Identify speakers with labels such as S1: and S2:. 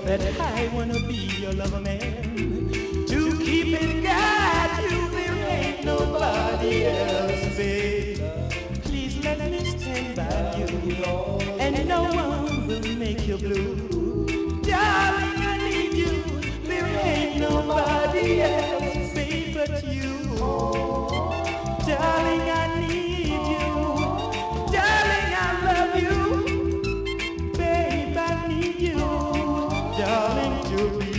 S1: that I wanna be your lover man. To keep it got you, there ain't nobody else, babe. Please let me stand by you, and no one will make you blue. Darling, I need you, there ain't nobody else, babe, but you. Darling, I need you, darling, I love you, babe, I need you, darling, to be